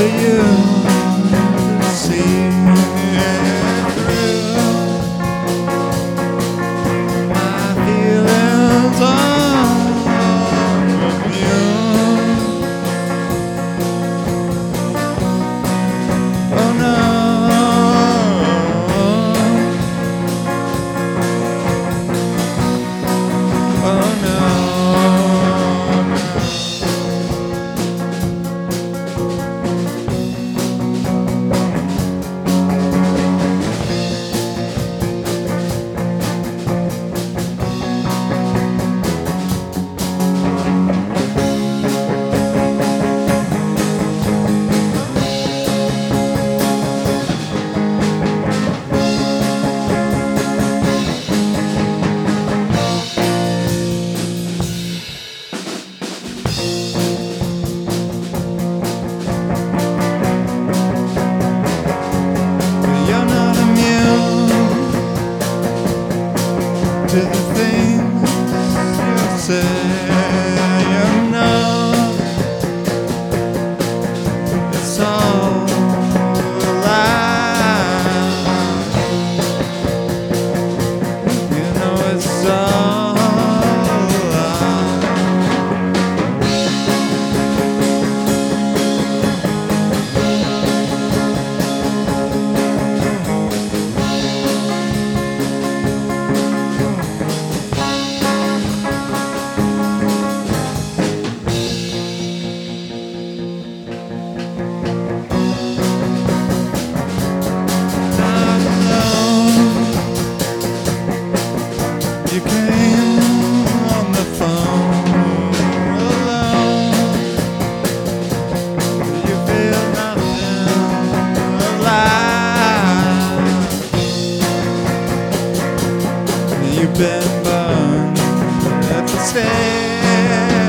for you to see through my feelings on you. Oh no. Oh no. You're not immune to the things you say. You know it's all a lie. You know it's all a lie. You came on the phone alone. You feel nothing alive. You've been burned at the stake.